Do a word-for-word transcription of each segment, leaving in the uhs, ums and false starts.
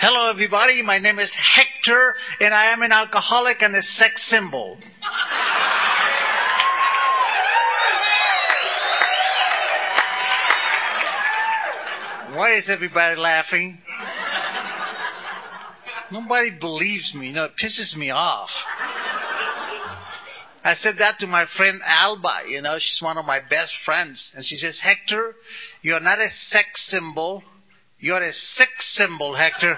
Hello, everybody. My name is Hector, and I am an alcoholic and a sex symbol. Why is everybody laughing? Nobody believes me. You know, it pisses me off. I said that to my friend Alba. You know, she's one of my best friends. And she says, Hector, you're not a sex symbol. You're a sex symbol, Hector.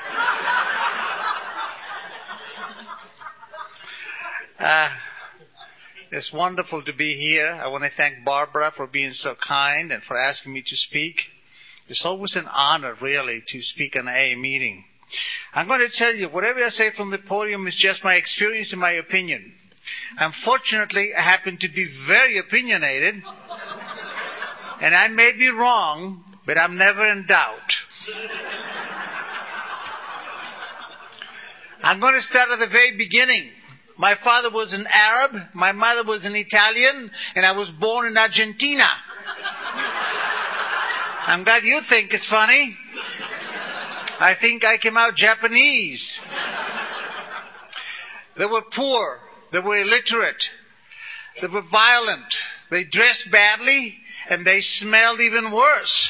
uh, it's wonderful to be here. I want to thank Barbara for being so kind and for asking me to speak. It's always an honor, really, to speak in an A A meeting. I'm going to tell you, whatever I say from the podium is just my experience and my opinion. Unfortunately, I happen to be very opinionated, and I may be wrong, but I'm never in doubt. I'm going to start at the very beginning. My father was an Arab, my mother was an Italian, and I was born in Argentina. I'm glad you think it's funny. I think I came out Japanese. They were poor. They were illiterate. They were violent. They dressed badly, and they smelled even worse.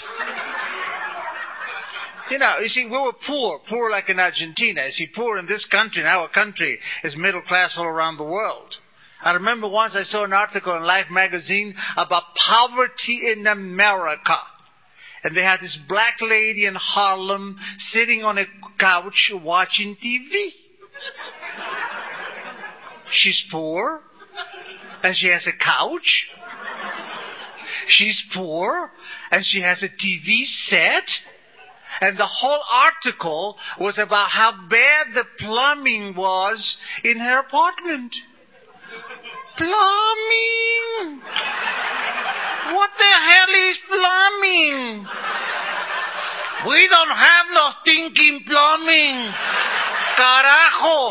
You know, you see, we were poor, poor like in Argentina. You see, poor in this country, in our country, is middle class all around the world. I remember once I saw an article in Life magazine about poverty in America. And they had this black lady in Harlem sitting on a couch watching T V. She's poor, and she has a couch. She's poor, and she has a T V set. And the whole article was about how bad the plumbing was in her apartment. Plumbing! What the hell is plumbing? We don't have no stinking plumbing. Carajo!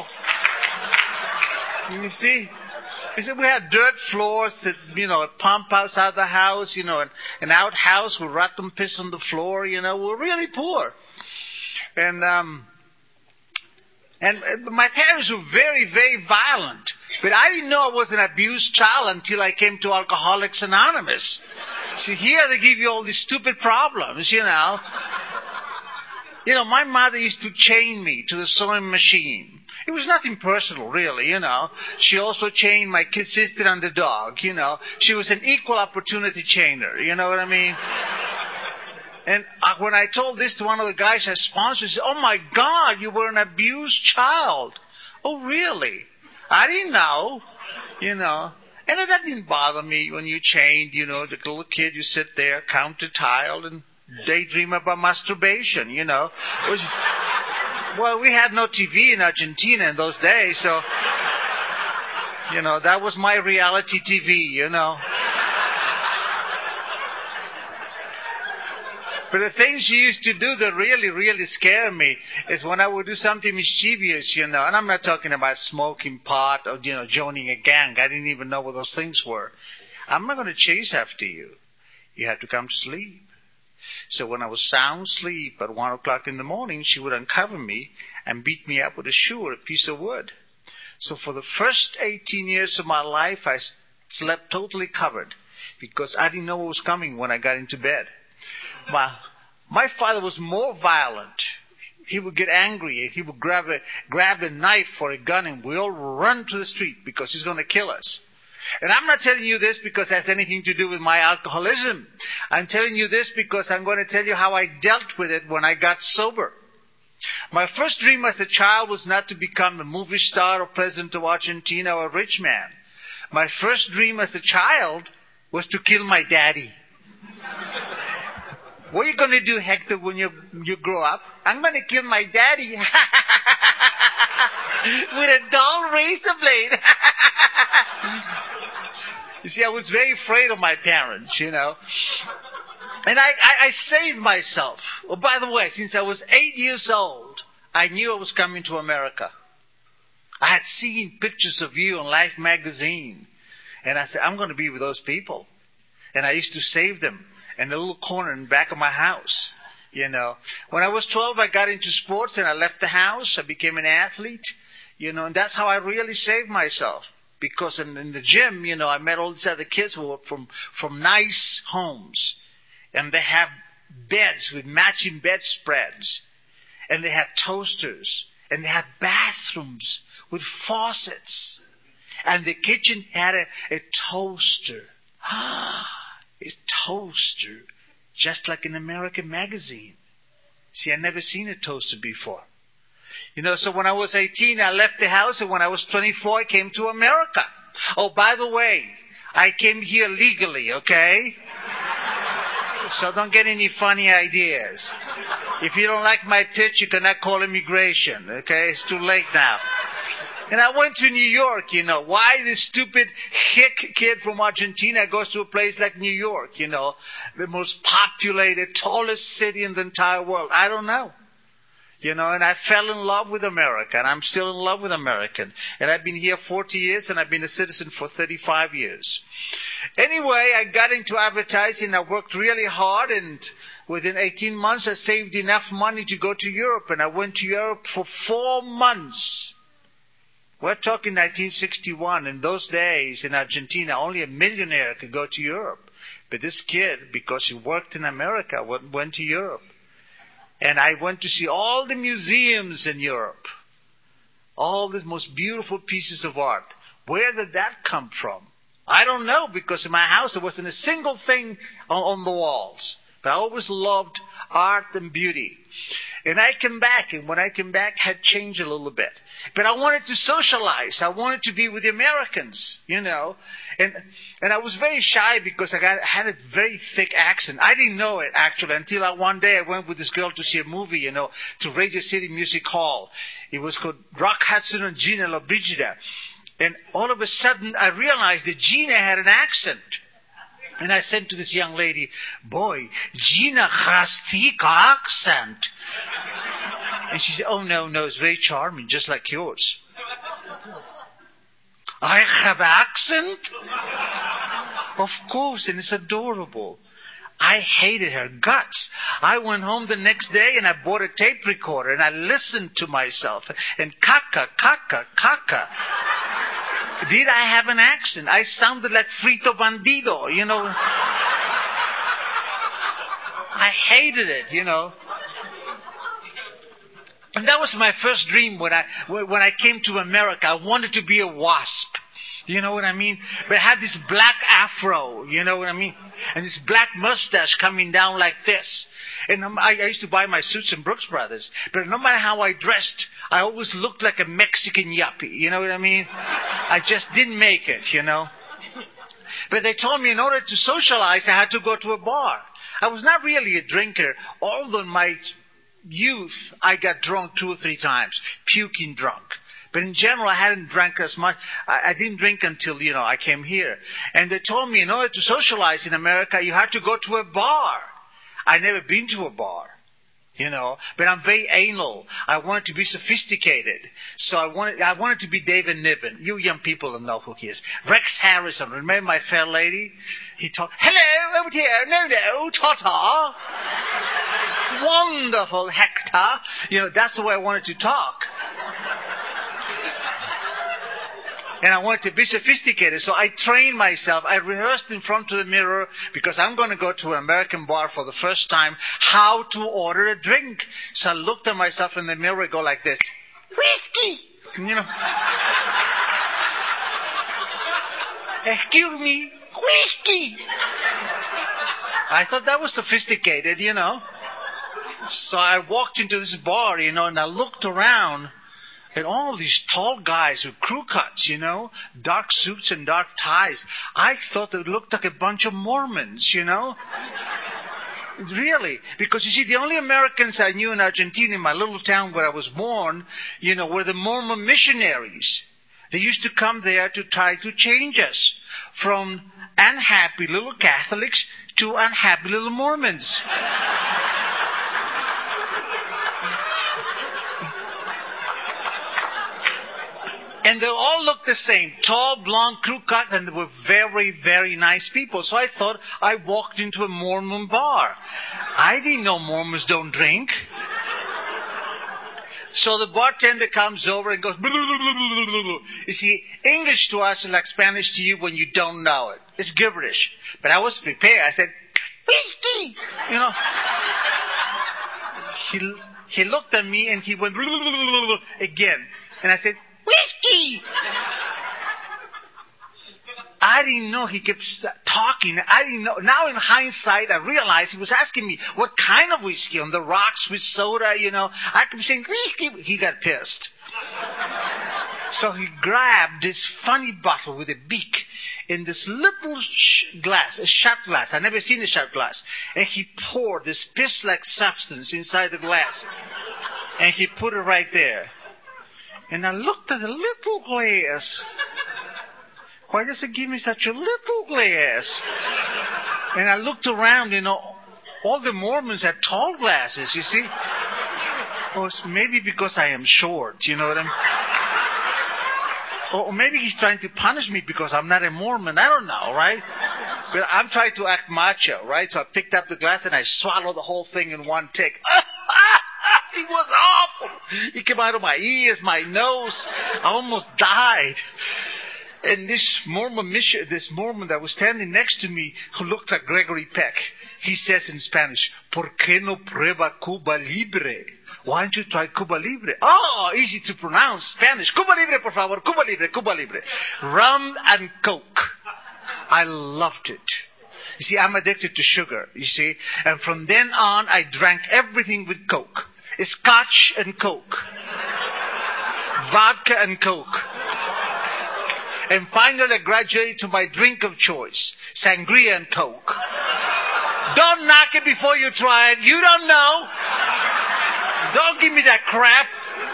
You see? You see, we had dirt floors, that, you know, a pump house out of the house, you know, an, an outhouse with rotten piss on the floor, you know. We're really poor. And, um, and uh, my parents were very, very violent. But I didn't know I was an abused child until I came to Alcoholics Anonymous. See, here they give you all these stupid problems, you know. You know, my mother used to chain me to the sewing machine. It was nothing personal, really, you know. She also chained my kid sister and the dog, you know. She was an equal opportunity chainer, you know what I mean? And uh, when I told this to one of the guys I sponsored, he said, oh my God, you were an abused child. Oh, really? I didn't know, you know. And that didn't bother me when you chained, you know, the little kid, you sit there, count the tile, and daydream about masturbation, you know. It was, well, we had no T V in Argentina in those days, so, you know, that was my reality T V, you know. But the things she used to do that really, really scare me is when I would do something mischievous, you know. And I'm not talking about smoking pot or, you know, joining a gang. I didn't even know what those things were. I'm not going to chase after you. You have to come to sleep. So when I was sound asleep at one o'clock in the morning, she would uncover me and beat me up with a shoe or a piece of wood. So for the first eighteen years of my life, I slept totally covered because I didn't know what was coming when I got into bed. My, my father was more violent. He would get angry. He would grab a, grab a knife or a gun, and we all run to the street because he's going to kill us. And I'm not telling you this because it has anything to do with my alcoholism. I'm telling you this because I'm going to tell you how I dealt with it when I got sober. My first dream as a child was not to become a movie star or president of Argentina or a rich man. My first dream as a child was to kill my daddy. What are you going to do, Hector, when you you grow up? I'm going to kill my daddy with a dull razor blade. You see, I was very afraid of my parents, you know. And I, I, I saved myself. Oh, by the way, since I was eight years old, I knew I was coming to America. I had seen pictures of you on Life magazine. And I said, I'm going to be with those people. And I used to save them in the little corner in the back of my house. You know, when I was twelve, I got into sports and I left the house. I became an athlete, you know, and that's how I really saved myself. Because in, in the gym, you know, I met all these other kids who were from, from nice homes. And they have beds with matching bedspreads. And they have toasters. And they have bathrooms with faucets. And the kitchen had a, a toaster. A toaster. Just like an American magazine. See, I'd never seen a toaster before. You know, so when I was eighteen, I left the house, and when I was twenty-four, I came to America. Oh, by the way, I came here legally, okay? So don't get any funny ideas. If you don't like my pitch, you cannot call immigration, okay? It's too late now. And I went to New York, you know. Why this stupid hick kid from Argentina goes to a place like New York, you know, the most populated, tallest city in the entire world? I don't know. You know, and I fell in love with America, and I'm still in love with America. And I've been here forty years, and I've been a citizen for thirty-five years. Anyway, I got into advertising. I worked really hard, and within eighteen months, I saved enough money to go to Europe, and I went to Europe for four months. We're talking nineteen sixty-one. In those days, in Argentina, only a millionaire could go to Europe. But this kid, because he worked in America, went to Europe. And I went to see all the museums in Europe. All these most beautiful pieces of art. Where did that come from? I don't know, because in my house there wasn't a single thing on, on the walls. But I always loved art and beauty. And I came back, and when I came back, had changed a little bit. But I wanted to socialize. I wanted to be with the Americans, you know. And and I was very shy because I got, had a very thick accent. I didn't know it, actually, until I, one day I went with this girl to see a movie, you know, to Radio City Music Hall. It was called Rock Hudson and Gina Lollobrigida. And all of a sudden, I realized that Gina had an accent. And I said to this young lady, boy, Gina has thick accent. And she said, oh, no, no, it's very charming, just like yours. I have accent? Of course, and it's adorable. I hated her guts. I went home the next day and I bought a tape recorder and I listened to myself. And caca, caca, caca. Did I have an accent? I sounded like Frito Bandido, you know. I hated it, you know. And that was my first dream when I when I came to America. I wanted to be a wasp. You know what I mean? But I had this black afro, you know what I mean? And this black mustache coming down like this. And I, I used to buy my suits in Brooks Brothers. But no matter how I dressed, I always looked like a Mexican yuppie. You know what I mean? I just didn't make it, you know. But they told me in order to socialize, I had to go to a bar. I was not really a drinker. Although in my youth, I got drunk two or three times. Puking drunk. But in general, I hadn't drank as much. I, I didn't drink until, you know, I came here. And they told me in order to socialize in America, you had to go to a bar. I'd never been to a bar, you know. But I'm very anal. I wanted to be sophisticated. So I wanted I wanted to be David Niven. You young people don't know who he is. Rex Harrison. Remember my fair lady? He talked, hello, over here. No, no, ta-ta. Wonderful, Hector. You know, that's the way I wanted to talk. And I wanted to be sophisticated, so I trained myself. I rehearsed in front of the mirror, because I'm going to go to an American bar for the first time, how to order a drink. So I looked at myself in the mirror and go like this. Whiskey! You know. Excuse me. Whiskey! I thought that was sophisticated, you know. So I walked into this bar, you know, and I looked around. And all these tall guys with crew cuts, you know, dark suits and dark ties. I thought they looked like a bunch of Mormons, you know. Really. Because, you see, the only Americans I knew in Argentina, in my little town where I was born, you know, were the Mormon missionaries. They used to come there to try to change us from unhappy little Catholics to unhappy little Mormons. And they all looked the same. Tall, blonde, crew-cut, and they were very, very nice people. So I thought I walked into a Mormon bar. I didn't know Mormons don't drink. So the bartender comes over and goes, blah, blah, blah, blah, blah. You see, English to us is like Spanish to you when you don't know it. It's gibberish. But I was prepared. I said, whiskey! You know. He, he looked at me and he went, blah, blah, blah, blah, blah, again. And I said, whiskey! I didn't know he kept talking. I didn't know. Now in hindsight, I realized he was asking me what kind of whiskey, on the rocks with soda, you know. I kept saying, whiskey. He got pissed. So he grabbed this funny bottle with a beak in this little sh- glass, a shot glass. I've never seen a shot glass. And he poured this piss-like substance inside the glass. And he put it right there. And I looked at the little glass. Why does it give me such a little glass? And I looked around, you know, all the Mormons had tall glasses, you see. Or maybe because I am short, you know what I mean? Or maybe he's trying to punish me because I'm not a Mormon. I don't know, right? But I'm trying to act macho, right? So I picked up the glass and I swallowed the whole thing in one take. It was awful. It came out of my ears, my nose. I almost died. And this Mormon mission, this Mormon that was standing next to me, who looked like Gregory Peck, he says in Spanish, ¿Por qué no prueba Cuba Libre? Why don't you try Cuba Libre? Oh, easy to pronounce, Spanish. Cuba Libre, por favor. Cuba Libre, Cuba Libre. Rum and Coke. I loved it. You see, I'm addicted to sugar, you see. And from then on, I drank everything with Coke. Scotch and Coke. Vodka and Coke. And finally, I graduated to my drink of choice, sangria and Coke. Don't knock it before you try it. You don't know. Don't give me that crap.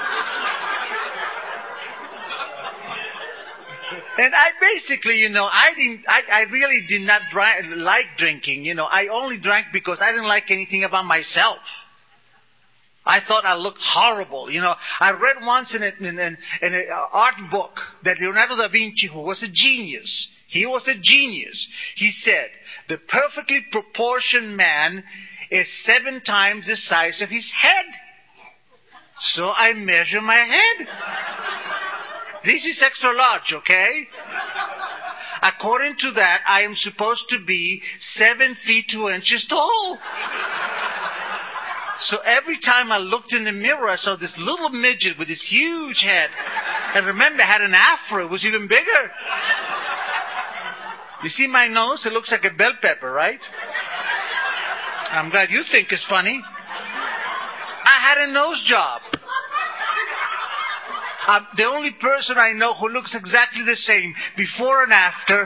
And I basically, you know, I didn't, I, I really did not dri- like drinking. You know, I only drank because I didn't like anything about myself. I thought I looked horrible. You know, I read once in an in, in, in a art book that Leonardo da Vinci, who was a genius, he was a genius. He said, the perfectly proportioned man is seven times the size of his head. So I measure my head. This is extra large, okay? According to that, I am supposed to be seven feet two inches tall. So every time I looked in the mirror, I saw this little midget with this huge head. And remember, I had an afro. It was even bigger. You see my nose? It looks like a bell pepper, right? I'm glad you think it's funny. I had a nose job. I'm the only person I know who looks exactly the same before and after.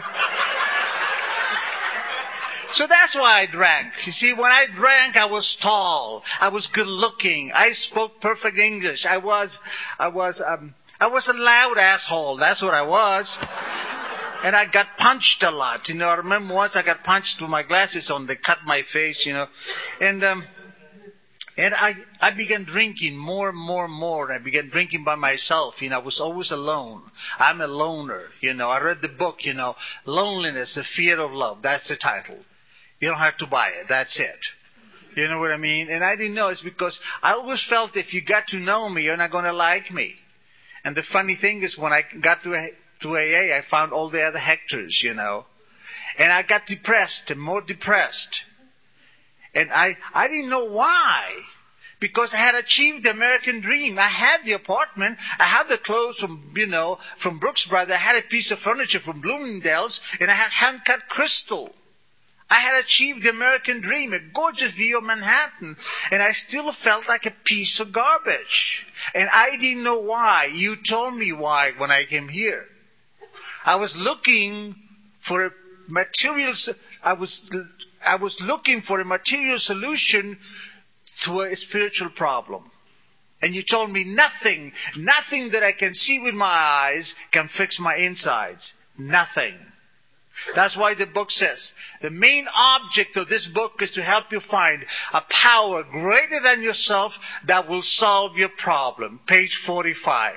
So that's why I drank. You see, when I drank, I was tall. I was good looking. I spoke perfect English. I was, I was, um, I was a loud asshole. That's what I was. And I got punched a lot. You know, I remember once I got punched with my glasses on. They cut my face, you know. And, um, and I, I began drinking more and more and more. I began drinking by myself. You know, I was always alone. I'm a loner. You know, I read the book, you know, Loneliness, the Fear of Love. That's the title. You don't have to buy it. That's it. You know what I mean? And I didn't know. It's because I always felt if you got to know me, you're not going to like me. And the funny thing is when I got to A, to A A, I found all the other Hectors, you know. And I got depressed and more depressed. And I, I didn't know why. Because I had achieved the American dream. I had the apartment. I had the clothes from, you know, from Brooks Brothers. I had a piece of furniture from Bloomingdale's. And I had hand-cut crystal. I had achieved the American dream, a gorgeous view of Manhattan, and I still felt like a piece of garbage. And I didn't know why. You told me why when I came here. I was looking for a material, I was, I was looking for a material solution to a spiritual problem. And you told me nothing, nothing that I can see with my eyes can fix my insides. Nothing. That's why the book says, the main object of this book is to help you find a power greater than yourself that will solve your problem. Page forty-five.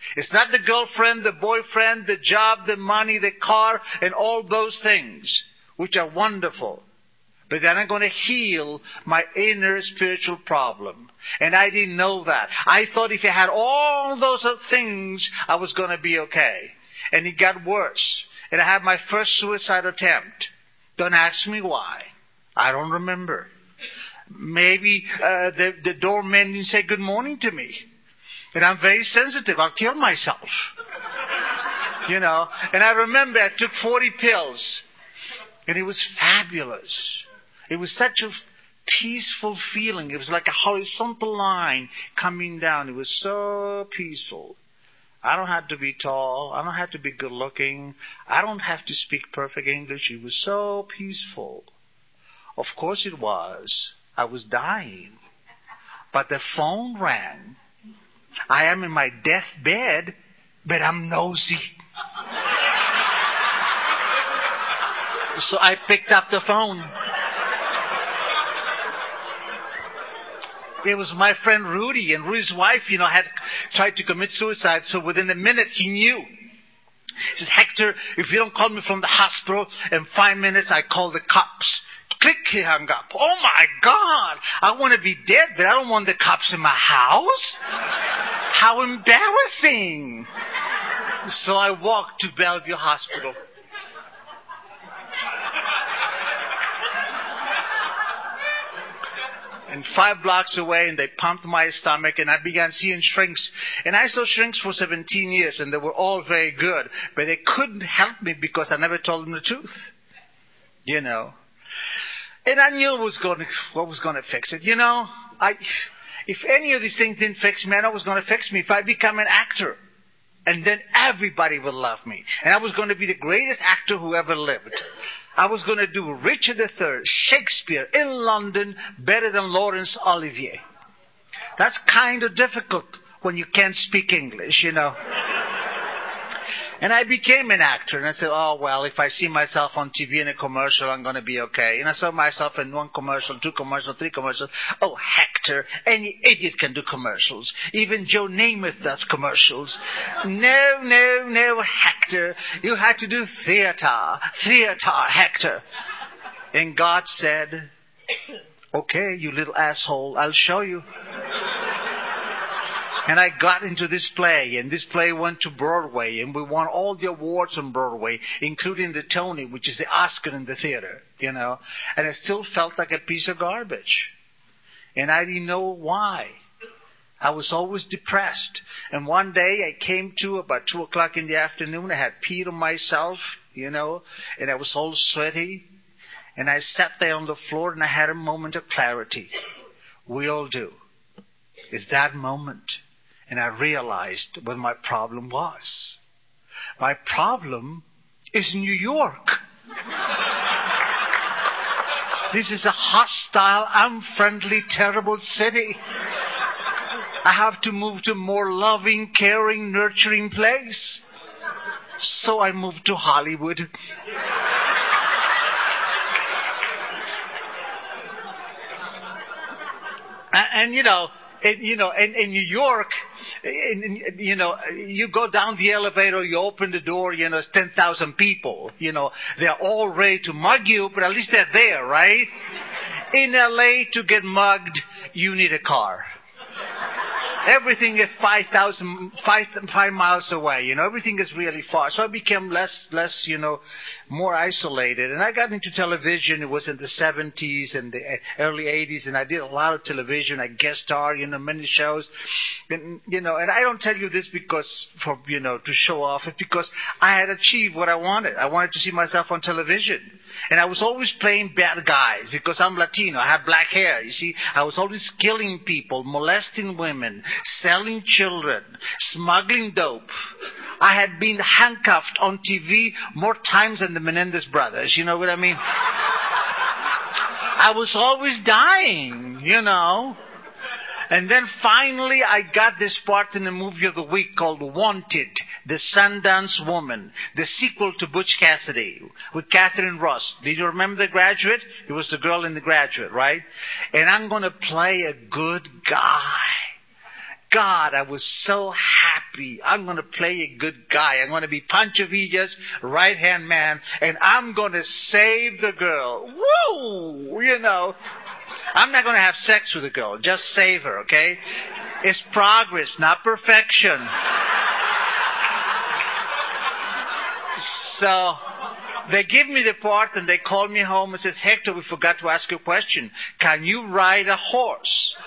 It's not the girlfriend, the boyfriend, the job, the money, the car, and all those things, which are wonderful. But they're not going to heal my inner spiritual problem. And I didn't know that. I thought if I had all those other things, I was going to be okay. And it got worse. And I had my first suicide attempt. Don't ask me why. I don't remember. Maybe uh, the, the doorman didn't say good morning to me. And I'm very sensitive. I'll kill myself. You know. And I remember I took forty pills. And it was fabulous. It was such a peaceful feeling. It was like a horizontal line coming down. It was so peaceful. I don't have to be tall. I don't have to be good looking. I don't have to speak perfect English. It was so peaceful. Of course it was. I was dying. But the phone rang. I am in my deathbed, but I'm nosy. So I picked up the phone. It was my friend Rudy, and Rudy's wife, you know, had tried to commit suicide, so within a minute he knew. He says, Hector, if you don't call me from the hospital, in five minutes I call the cops. Click, he hung up. Oh my God, I want to be dead, but I don't want the cops in my house. How embarrassing. So I walked to Bellevue Hospital. And five blocks away, and they pumped my stomach, and I began seeing shrinks. And I saw shrinks for seventeen years, and they were all very good. But they couldn't help me because I never told them the truth. You know. And I knew what was going to, what was going to fix it. You know, I, if any of these things didn't fix me, I know what was going to fix me if I become an actor. And then everybody would love me. And I was going to be the greatest actor who ever lived. I was going to do Richard the Third, Shakespeare, in London, better than Laurence Olivier. That's kind of difficult when you can't speak English, you know. And I became an actor, and I said, oh, well, if I see myself on T V in a commercial, I'm going to be okay. And I saw myself in one commercial, two commercials, three commercials. Oh, Hector, any idiot can do commercials. Even Joe Namath does commercials. No, no, no, Hector. You had to do theater. Theater, Hector. And God said, okay, you little asshole, I'll show you. And I got into this play, and this play went to Broadway, and we won all the awards on Broadway, including the Tony, which is the Oscar in the theater, you know. And I still felt like a piece of garbage. And I didn't know why. I was always depressed. And one day I came to about two o'clock in the afternoon. I had peed on myself, you know, and I was all sweaty. And I sat there on the floor, and I had a moment of clarity. We all do. It's that moment. And I realized what my problem was. My problem is New York. This is a hostile, unfriendly, terrible city. I have to move to a more loving, caring, nurturing place. So I moved to Hollywood. and, and you know, And, you know, in, in New York, in, in, you know, you go down the elevator, you open the door, you know, it's ten thousand people. You know, they're all ready to mug you, but at least they're there, right? In L A, to get mugged, you need a car. Everything is five thousand, five, five miles away, you know, everything is really far. So I became less, less, you know, more isolated. And I got into television. It was in the seventies and the early eighties, and I did a lot of television. I guest starred, you know, many shows. And, you know, and I don't tell you this because, for, you know, to show off. It's because I had achieved what I wanted. I wanted to see myself on television. And I was always playing bad guys because I'm Latino. I have black hair. You see, I was always killing people, molesting women, selling children, smuggling dope. I had been handcuffed on T V more times than the Menendez brothers. You know what I mean? I was always dying, you know. And then finally I got this part in a movie of the week called Wanted, The Sundance Woman, the sequel to Butch Cassidy with Catherine Ross. Did you remember The Graduate? It was the girl in The Graduate, right? And I'm going to play a good guy. God, I was so happy. I'm going to play a good guy. I'm going to be Pancho Villa's right-hand man, and I'm going to save the girl. Woo! You know, I'm not going to have sex with the girl. Just save her, okay? It's progress, not perfection. So they give me the part and they call me home and says, Hector, we forgot to ask you a question. Can you ride a horse?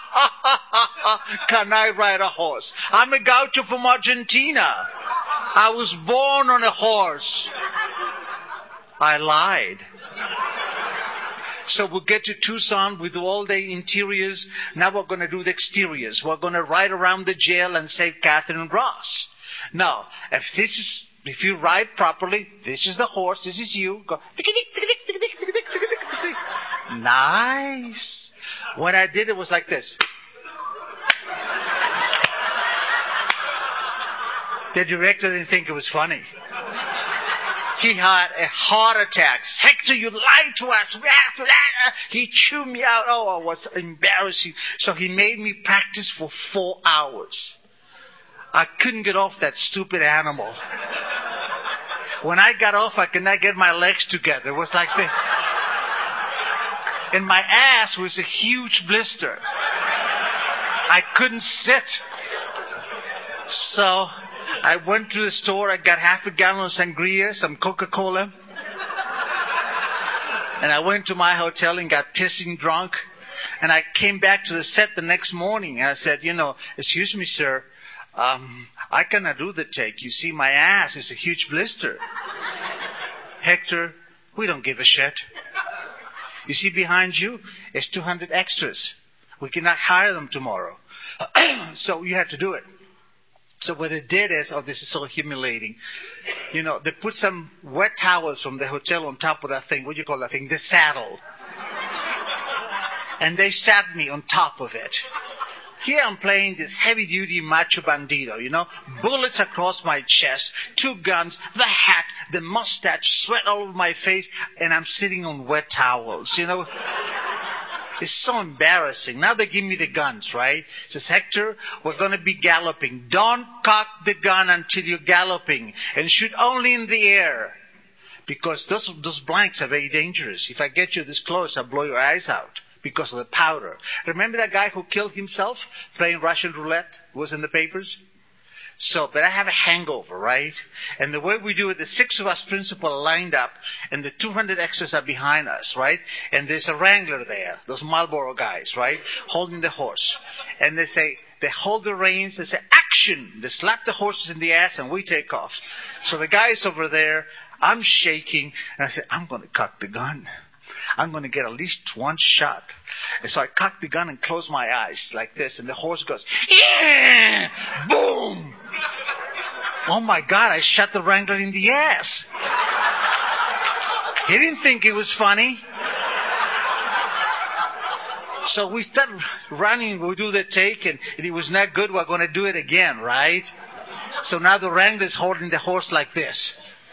Can I ride a horse? I'm a gaucho from Argentina. I was born on a horse. I lied. So we'll get to Tucson, we do all the interiors. Now we're going to do the exteriors. We're going to ride around the jail and save Catherine Ross. Now, if this is, if you ride properly, this is the horse, this is you. Go. Nice. When I did it was like this. The director didn't think it was funny. He had a heart attack. Hector, you lied to us. He chewed me out. Oh, it was embarrassing. So he made me practice for four hours. I couldn't get off that stupid animal. When I got off, I could not get my legs together. It was like this. And my ass was a huge blister. I couldn't sit. So I went to the store. I got half a gallon of sangria, some Coca-Cola. And I went to my hotel and got pissing drunk. And I came back to the set the next morning. And I said, you know, excuse me, sir. Um, I cannot do the take. You see, my ass is a huge blister. Hector, we don't give a shit. You see behind you is two hundred extras. We cannot hire them tomorrow. So you have to do it. So what they did is, oh, this is so humiliating. You know, they put some wet towels from the hotel on top of that thing. What do you call that thing? The saddle. And they sat me on top of it. Here I'm playing this heavy-duty macho bandito, you know, bullets across my chest, two guns, the hat, the mustache, sweat all over my face, and I'm sitting on wet towels, you know. It's so embarrassing. Now they give me the guns, right? It says, Hector, we're going to be galloping. Don't cock the gun until you're galloping, and shoot only in the air. Because those, those blanks are very dangerous. If I get you this close, I'll blow your eyes out. Because of the powder. Remember that guy who killed himself playing Russian roulette? It was in the papers? So, but I have a hangover, right? And the way we do it, the six of us principal are lined up, and the two hundred extras are behind us, right? And there's a wrangler there, those Marlboro guys, right? Holding the horse. And they say, they hold the reins, they say, action! They slap the horses in the ass, and we take off. So the guy's over there, I'm shaking, and I say, I'm going to cock the gun. I'm going to get at least one shot. And so I cock the gun and close my eyes like this. And the horse goes, yeah! Boom! Oh my God, I shot the wrangler in the ass. He didn't think it was funny. So we start running. We do the take and it was not good. We're going to do it again, right? So now the wrangler's holding the horse like this.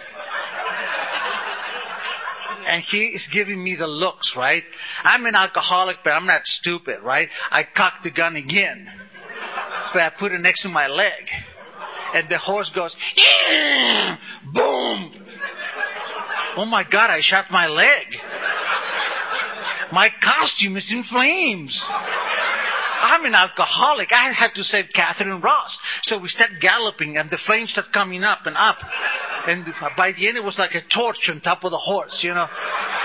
And he is giving me the looks, right? I'm an alcoholic, but I'm not stupid, right? I cock the gun again. But I put it next to my leg. And the horse goes, yeah! Boom! Oh my God, I shot my leg. My costume is in flames. I'm an alcoholic. I had to save Catherine Ross. So we start galloping and the flames start coming up and up. And by the end, it was like a torch on top of the horse, you know.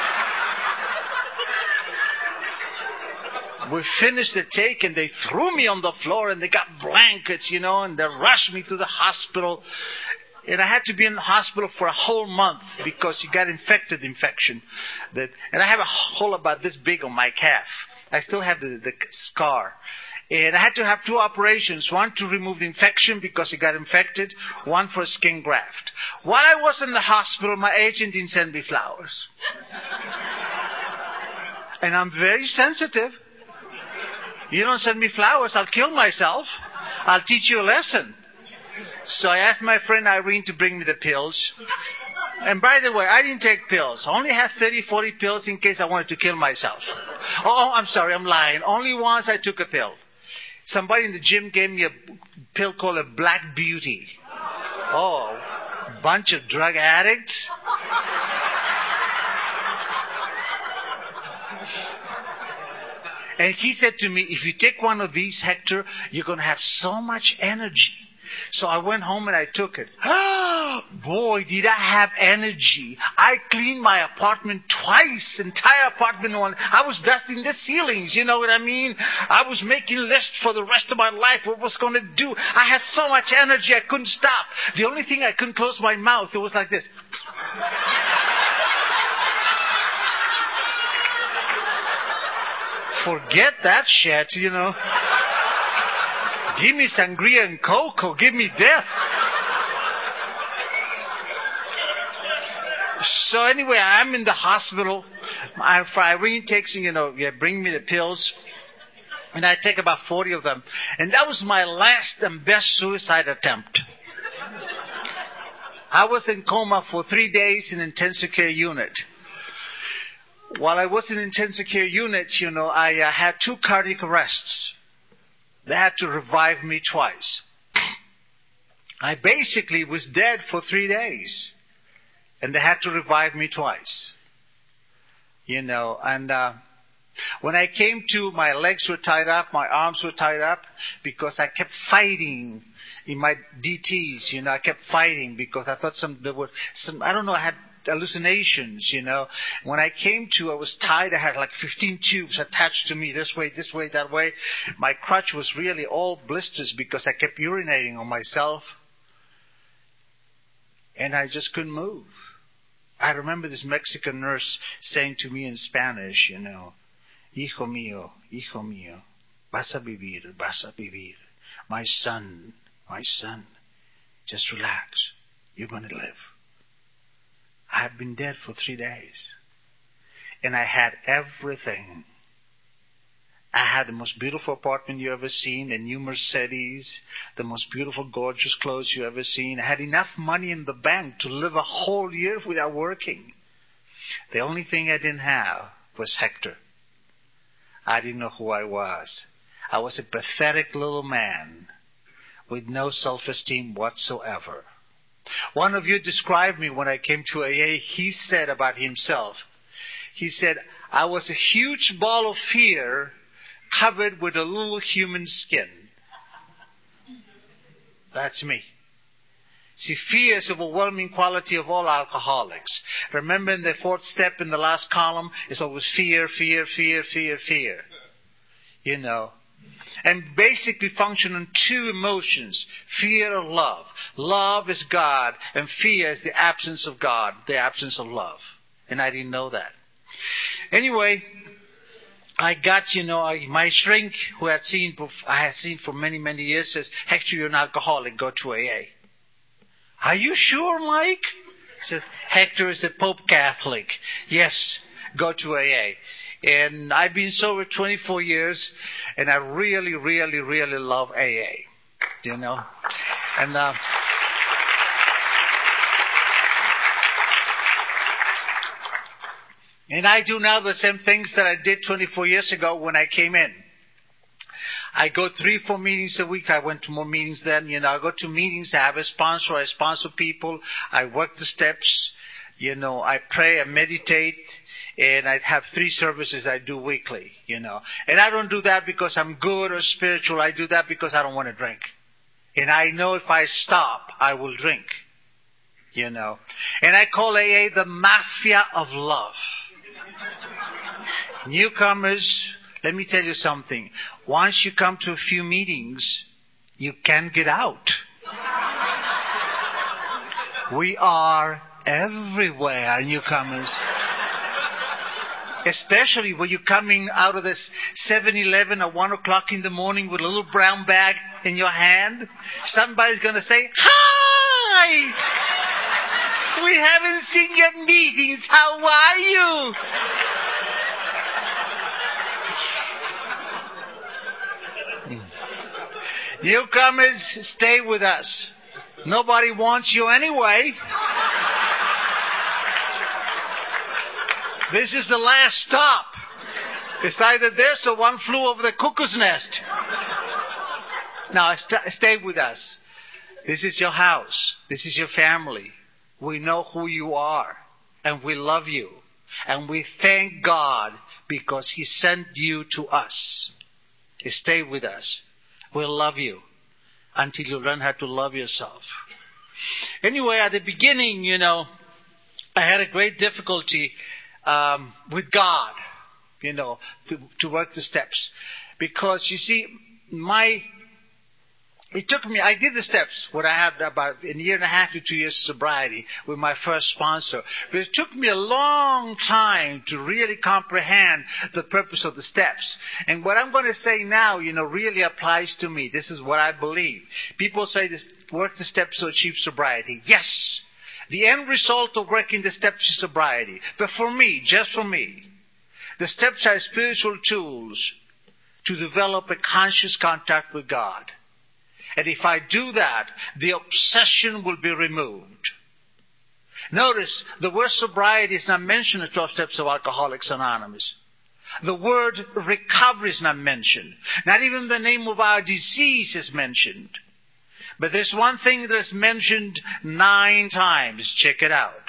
We finished the take, and they threw me on the floor, and they got blankets, you know, and they rushed me to the hospital. And I had to be in the hospital for a whole month because he got infected infection. That, and I have a hole about this big on my calf. I still have the, the scar. And I had to have two operations, one to remove the infection because it got infected, one for a skin graft. While I was in the hospital, my agent didn't send me flowers. And I'm very sensitive. You don't send me flowers, I'll kill myself. I'll teach you a lesson. So I asked my friend Irene to bring me the pills. And by the way, I didn't take pills. I only had thirty, forty pills in case I wanted to kill myself. Oh, I'm sorry, I'm lying. Only once I took a pill. Somebody in the gym gave me a pill called a Black Beauty. Oh, bunch of drug addicts. And he said to me, if you take one of these, Hector, you're going to have so much energy. So I went home and I took it. Oh, boy, did I have energy. I cleaned my apartment twice, entire apartment. One. I was dusting the ceilings, you know what I mean? I was making lists for the rest of my life, what I was going to do. I had so much energy, I couldn't stop. The only thing I couldn't close my mouth, it was like this. Forget that shit, you know. Give me sangria and cocoa. Give me death. So anyway, I'm in the hospital. My Irene takes me, you know, yeah, bring me the pills. And I take about forty of them. And that was my last and best suicide attempt. I was in coma for three days in intensive care unit. While I was in intensive care unit, you know, I uh, had two cardiac arrests. They had to revive me twice. I basically was dead for three days. And they had to revive me twice. You know, and uh, when I came to, my legs were tied up, my arms were tied up, because I kept fighting in my D Ts, you know, I kept fighting because I thought some, there were some, I don't know, I had hallucinations, you know. When I came to, I was tied. I had like fifteen tubes attached to me this way, this way, that way. My crutch was really all blisters because I kept urinating on myself. And I just couldn't move. I remember this Mexican nurse saying to me in Spanish, you know, Hijo mío, hijo mío, vas a vivir, vas a vivir. My son, my son, just relax. You're going to live. I had been dead for three days. And I had everything. I had the most beautiful apartment you ever seen, a new Mercedes, the most beautiful, gorgeous clothes you ever seen. I had enough money in the bank to live a whole year without working. The only thing I didn't have was Hector. I didn't know who I was. I was a pathetic little man with no self-esteem whatsoever. One of you described me when I came to A A. He said about himself, he said, I was a huge ball of fear covered with a little human skin. That's me. See, fear is the overwhelming quality of all alcoholics. Remember in the fourth step in the last column, it's always fear, fear, fear, fear, fear. You know. And basically function on two emotions, fear or love. Love is God, and fear is the absence of God, the absence of love. And I didn't know that. Anyway, I got, you know, I, my shrink, who I had seen, I had seen for many, many years, says, Hector, you're an alcoholic, go to A A. Are you sure, Mike? He says, Hector is a Pope Catholic. Yes, go to A A. And I've been sober twenty-four years, and I really, really, really love A A. You know? And, uh, and I do now the same things that I did twenty-four years ago when I came in. I go three, four meetings a week. I went to more meetings then. You know, I go to meetings. I have a sponsor. I sponsor people. I work the steps. You know, I pray. I meditate. And I have three services I do weekly, you know. And I don't do that because I'm good or spiritual. I do that because I don't want to drink. And I know if I stop, I will drink, you know. And I call A A the mafia of love. Newcomers, let me tell you something. Once you come to a few meetings, you can't get out. We are everywhere, newcomers. Especially when you're coming out of this seven eleven at one o'clock in the morning with a little brown bag in your hand. Somebody's going to say, hi! We haven't seen you at meetings. How are you? Newcomers, stay with us. Nobody wants you anyway. This is the last stop. It's either this or one flew over the cuckoo's nest. Now, st- stay with us. This is your house. This is your family. We know who you are. And we love you. And we thank God because He sent you to us. Stay with us. We'll love you until you learn how to love yourself. Anyway, at the beginning, you know, I had a great difficulty um, with God, you know, to, to work the steps. Because, you see, my... It took me, I did the steps when I had about a year and a half to two years of sobriety with my first sponsor. But it took me a long time to really comprehend the purpose of the steps. And what I'm going to say now, you know, really applies to me. This is what I believe. People say this, work the steps to achieve sobriety. Yes, the end result of working the steps is sobriety. But for me, just for me, the steps are spiritual tools to develop a conscious contact with God. And if I do that, the obsession will be removed. Notice, the word sobriety is not mentioned in the twelve Steps of Alcoholics Anonymous. The word recovery is not mentioned. Not even the name of our disease is mentioned. But there's one thing that's mentioned nine times. Check it out.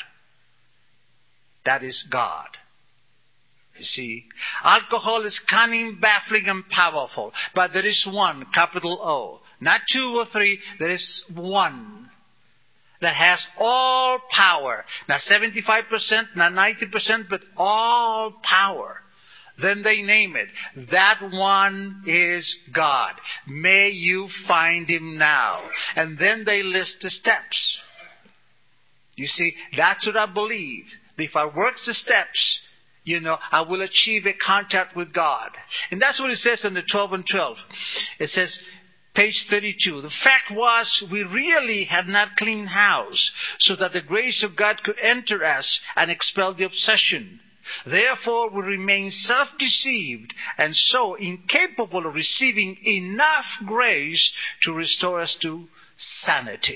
That is God. You see, alcohol is cunning, baffling, and powerful. But there is one, capital O. Not two or three, there is one that has all power. Not seventy-five percent, not ninety percent, but all power. Then they name it. That one is God. May you find Him now. And then they list the steps. You see, that's what I believe. If I work the steps, you know, I will achieve a contact with God. And that's what it says in the twelve and twelve. It says, page thirty-two, the fact was we really had not clean house so that the grace of God could enter us and expel the obsession. Therefore we remain self-deceived and so incapable of receiving enough grace to restore us to sanity.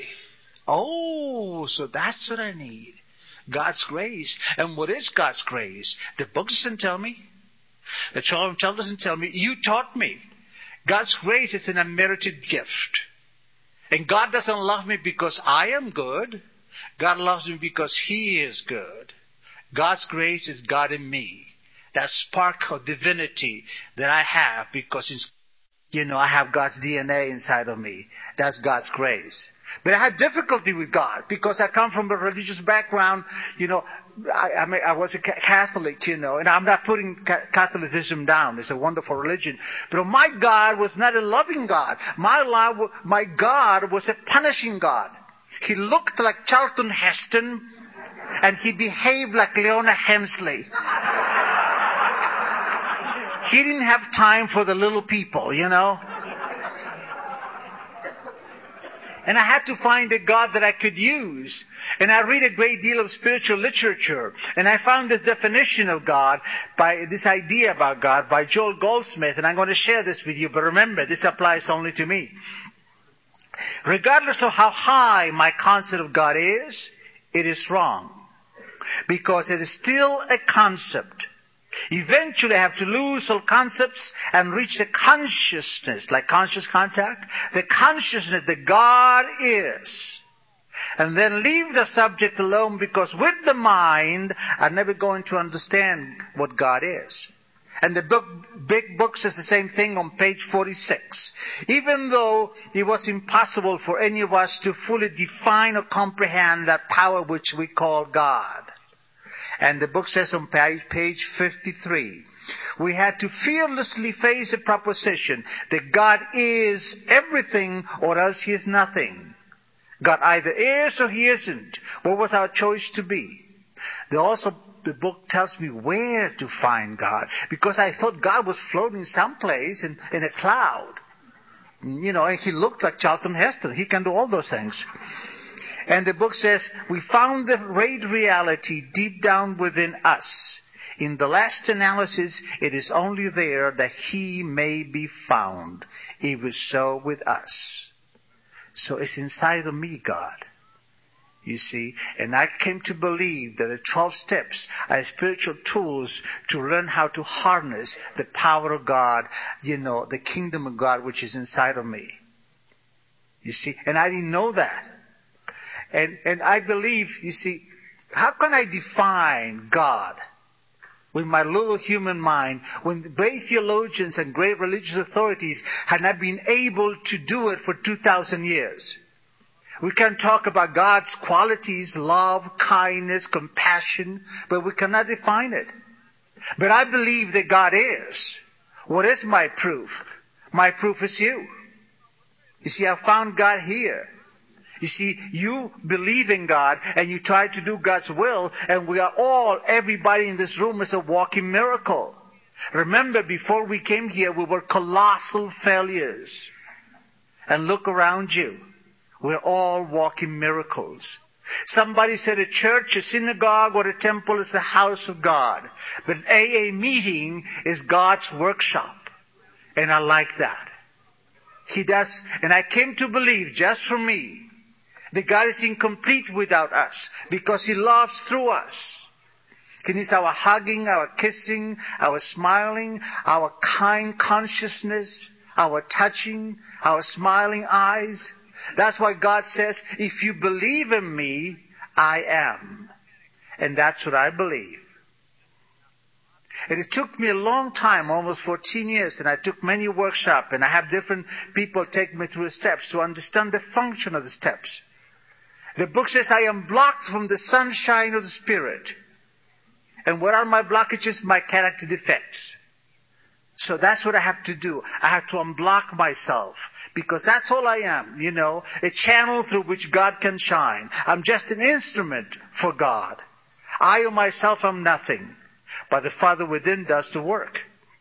Oh, so that's what I need. God's grace. And what is God's grace? The book doesn't tell me. The twelve doesn't tell me. You taught me. God's grace is an unmerited gift. And God doesn't love me because I am good. God loves me because He is good. God's grace is God in me. That spark of divinity that I have because it's, you know, I have God's D N A inside of me. That's God's grace. But I had difficulty with God because I come from a religious background. You know, I, I, mean, I was a Catholic, you know, and I'm not putting Catholicism down. It's a wonderful religion. But my God was not a loving God. My, love, my God was a punishing God. He looked like Charlton Heston, and he behaved like Leona Hemsley. He didn't have time for the little people, you know. And I had to find a God that I could use. And I read a great deal of spiritual literature. And I found this definition of God, by this idea about God, by Joel Goldsmith. And I'm going to share this with you. But remember, this applies only to me. Regardless of how high my concept of God is, it is wrong. Because it is still a concept. Eventually I have to lose all concepts and reach the consciousness, like conscious contact, the consciousness that God is. And then leave the subject alone, because with the mind, I'm never going to understand what God is. And the book, big book says the same thing on page forty-six. Even though it was impossible for any of us to fully define or comprehend that power which we call God. And the book says on page, page fifty-three, we had to fearlessly face the proposition that God is everything or else He is nothing. God either is or He isn't. What was our choice to be? They also, the book tells me where to find God, because I thought God was floating someplace in, in a cloud. You know, and He looked like Charlton Heston. He can do all those things. And the book says, we found the great reality deep down within us. In the last analysis, it is only there that He may be found. It was so with us. So it's inside of me, God. You see, and I came to believe that the twelve steps are spiritual tools to learn how to harness the power of God, you know, the kingdom of God which is inside of me. You see, and I didn't know that. And, and I believe, you see, how can I define God with my little human mind when great theologians and great religious authorities had not been able to do it for two thousand years? We can talk about God's qualities, love, kindness, compassion, but we cannot define it. But I believe that God is. What is my proof? My proof is you. You see, I found God here. You see, you believe in God and you try to do God's will, and we are all, everybody in this room is a walking miracle. Remember, before we came here, we were colossal failures. And look around you. We're all walking miracles. Somebody said a church, a synagogue, or a temple is the house of God. But an A A meeting is God's workshop. And I like that. He does, and I came to believe, just for me, that God is incomplete without us, because He loves through us. He needs our hugging, our kissing, our smiling, our kind consciousness, our touching, our smiling eyes. That's why God says, if you believe in me, I am. And that's what I believe. And it took me a long time, almost fourteen years, and I took many workshops, and I have different people take me through the steps to understand the function of the steps. The book says, I am blocked from the sunshine of the Spirit. And what are my blockages? My character defects. So that's what I have to do. I have to unblock myself. Because that's all I am, you know, a channel through which God can shine. I'm just an instrument for God. I of myself am nothing, but the Father within does the work.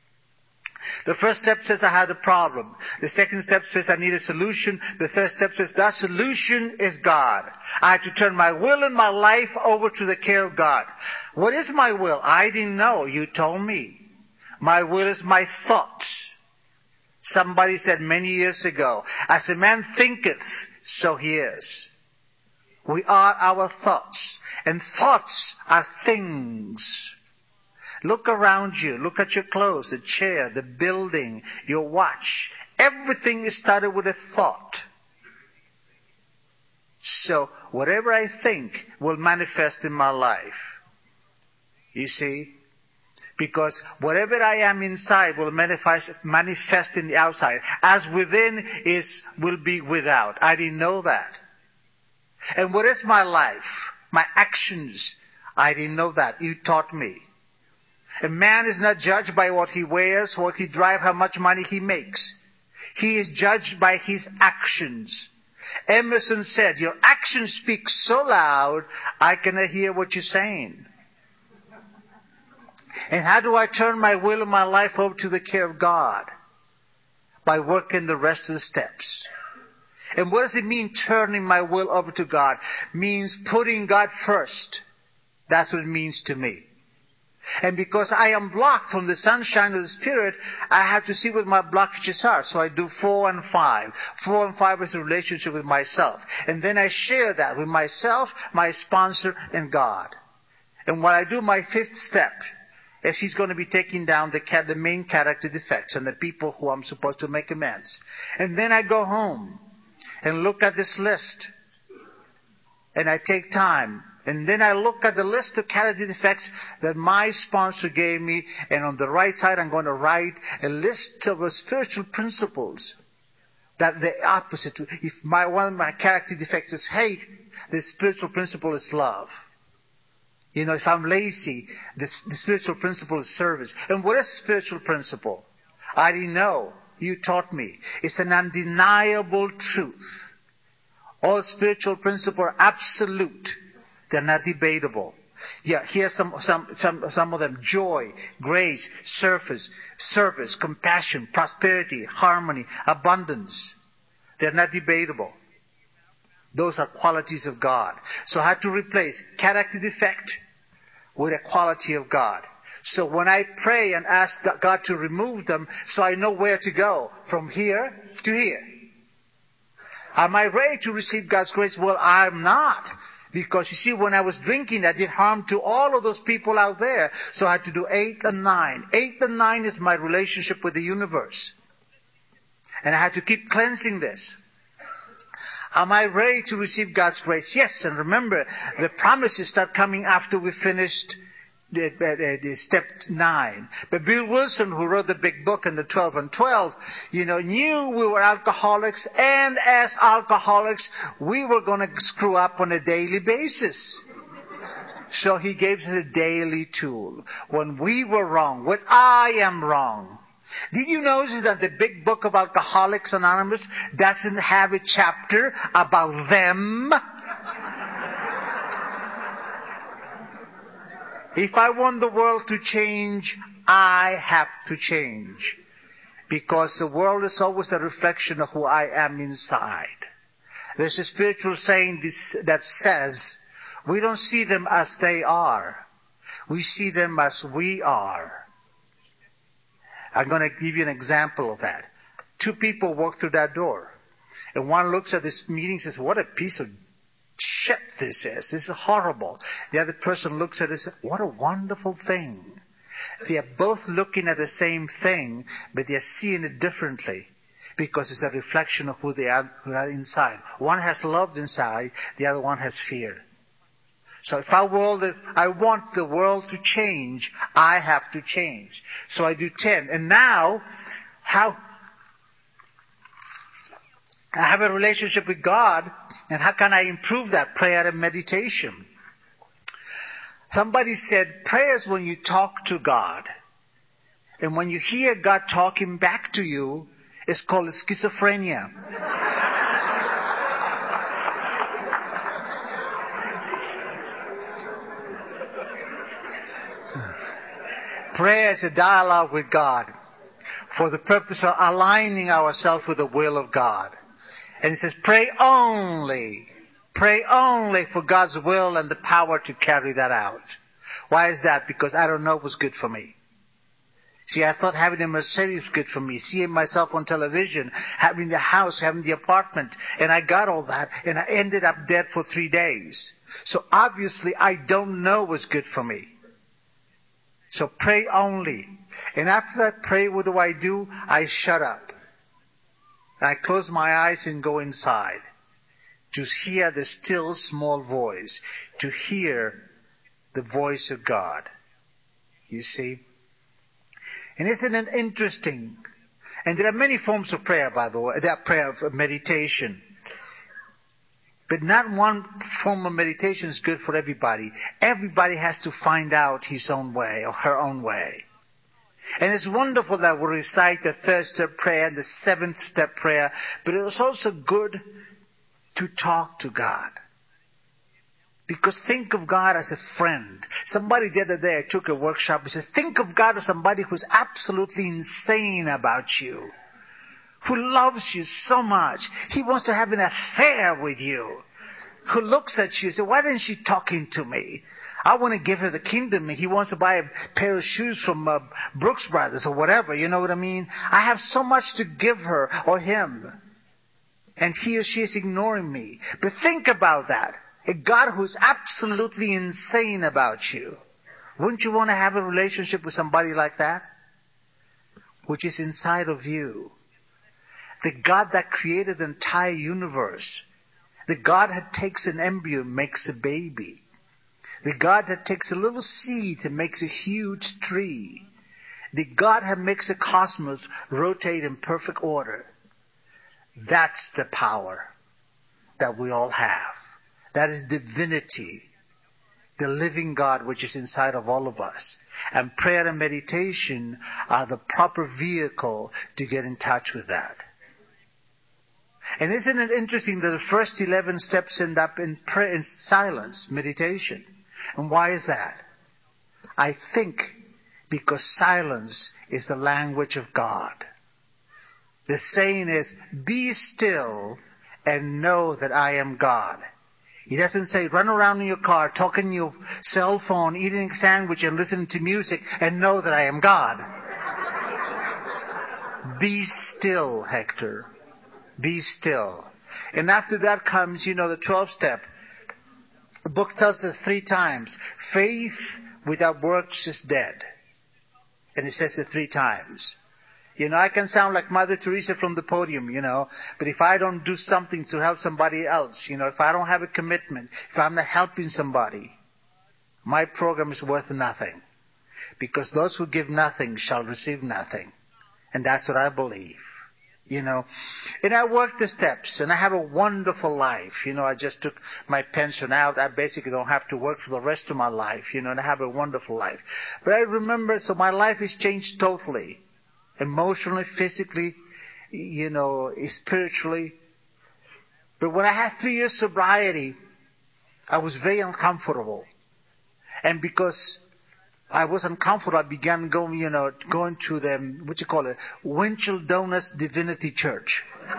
The first step says I had a problem. The second step says I need a solution. The third step says that solution is God. I had to turn my will and my life over to the care of God. What is my will? I didn't know. You told me. My will is my thoughts. Somebody said many years ago, as a man thinketh, so he is. We are our thoughts. And thoughts are things. Look around you. Look at your clothes, the chair, the building, your watch. Everything is started with a thought. So whatever I think will manifest in my life. You see? Because whatever I am inside will manifest, manifest in the outside. As within is, will be without. I didn't know that. And what is my life? My actions. I didn't know that. You taught me. A man is not judged by what he wears, what he drives, how much money he makes. He is judged by his actions. Emerson said, your actions speak so loud, I cannot hear what you're saying. And how do I turn my will and my life over to the care of God? By working the rest of the steps. And what does it mean, turning my will over to God? It means putting God first. That's what it means to me. And because I am blocked from the sunshine of the Spirit, I have to see what my blockages are. So I do four and five. Four and five is a relationship with myself. And then I share that with myself, my sponsor, and God. And when I do my fifth step, is He's going to be taking down the, the main character defects and the people who I'm supposed to make amends. And then I go home and look at this list. And I take time. And then I look at the list of character defects that my sponsor gave me. And on the right side, I'm going to write a list of spiritual principles that the opposite. If my, one of my character defects is hate, the spiritual principle is love. You know, if I'm lazy, the, the spiritual principle is service. And what is spiritual principle? I didn't know. You taught me. It's an undeniable truth. All spiritual principles are absolute. They're not debatable. Yeah, here's some, some, some, some of them. Joy, grace, service, service, compassion, prosperity, harmony, abundance. They're not debatable. Those are qualities of God. So I had to replace character defect with a quality of God. So when I pray and ask God to remove them, so I know where to go, from here to here. Am I ready to receive God's grace? Well, I'm not. Because you see, when I was drinking, I did harm to all of those people out there. So I had to do eight and nine. Eight and nine is my relationship with the universe. And I had to keep cleansing this. Am I ready to receive God's grace? Yes. And remember, the promises start coming after we finished the, the, the step nine. But Bill Wilson, who wrote the big book in the twelve and twelve, you know, knew we were alcoholics, and as alcoholics, we were going to screw up on a daily basis. So he gave us a daily tool. When we were wrong, when I am wrong. Did you notice that the big book of Alcoholics Anonymous doesn't have a chapter about them? If I want the world to change, I have to change. Because the world is always a reflection of who I am inside. There's a spiritual saying this, that says, we don't see them as they are. We see them as we are. I'm going to give you an example of that. Two people walk through that door. And one looks at this meeting and says, what a piece of shit this is. This is horrible. The other person looks at it and says, what a wonderful thing. They are both looking at the same thing, but they're seeing it differently. Because it's a reflection of who they are, who are inside. One has love inside, the other one has fear. So if I, will, I want the world to change, I have to change. So I do ten. And now, how I have a relationship with God, and how can I improve that? Prayer and meditation. Somebody said, prayer is when you talk to God. And when you hear God talking back to you, it's called schizophrenia. Prayer is a dialogue with God for the purpose of aligning ourselves with the will of God. And it says, pray only. Pray only for God's will and the power to carry that out. Why is that? Because I don't know what's good for me. See, I thought having a Mercedes was good for me. Seeing myself on television, having the house, having the apartment. And I got all that. And I ended up dead for three days. So obviously I don't know what's good for me. So pray only. And after I pray, what do I do? I shut up. And I close my eyes and go inside. To hear the still small voice. To hear the voice of God. You see? And isn't it interesting? And there are many forms of prayer, by the way. There are prayer of meditation. But not one form of meditation is good for everybody. Everybody has to find out his own way or her own way. And it's wonderful that we recite the third step prayer and the seventh step prayer. But it's also good to talk to God. Because think of God as a friend. Somebody the other day, I took a workshop, he says, think of God as somebody who's absolutely insane about you. Who loves you so much. He wants to have an affair with you. Who looks at you and says, why isn't she talking to me? I want to give her the kingdom. He wants to buy a pair of shoes from uh, Brooks Brothers or whatever. You know what I mean? I have so much to give her or him. And he or she is ignoring me. But think about that. A God who's absolutely insane about you. Wouldn't you want to have a relationship with somebody like that? Which is inside of you. The God that created the entire universe. The God that takes an embryo and makes a baby. The God that takes a little seed and makes a huge tree. The God that makes the cosmos rotate in perfect order. That's the power that we all have. That is divinity. The living God which is inside of all of us. And prayer and meditation are the proper vehicle to get in touch with that. And isn't it interesting that the first eleven steps end up in prayer, in silence, meditation? And why is that? I think because silence is the language of God. The saying is, be still and know that I am God. He doesn't say, run around in your car, talking on your cell phone, eating a sandwich and listening to music and know that I am God. Be still, Hector. Be still. And after that comes, you know, the twelfth step. The book tells us three times, faith without works is dead. And it says it three times. You know, I can sound like Mother Teresa from the podium, you know, but if I don't do something to help somebody else, you know, if I don't have a commitment, if I'm not helping somebody, my program is worth nothing. Because those who give nothing shall receive nothing. And that's what I believe. You know, and I work the steps, and I have a wonderful life. You know, I just took my pension out. I basically don't have to work for the rest of my life, you know, and I have a wonderful life. But I remember, so my life has changed totally. Emotionally, physically, you know, spiritually. But when I had three years sobriety, I was very uncomfortable. And because I was uncomfortable, I began going, you know, going to the, what you call it, Winchell Donuts Divinity Church.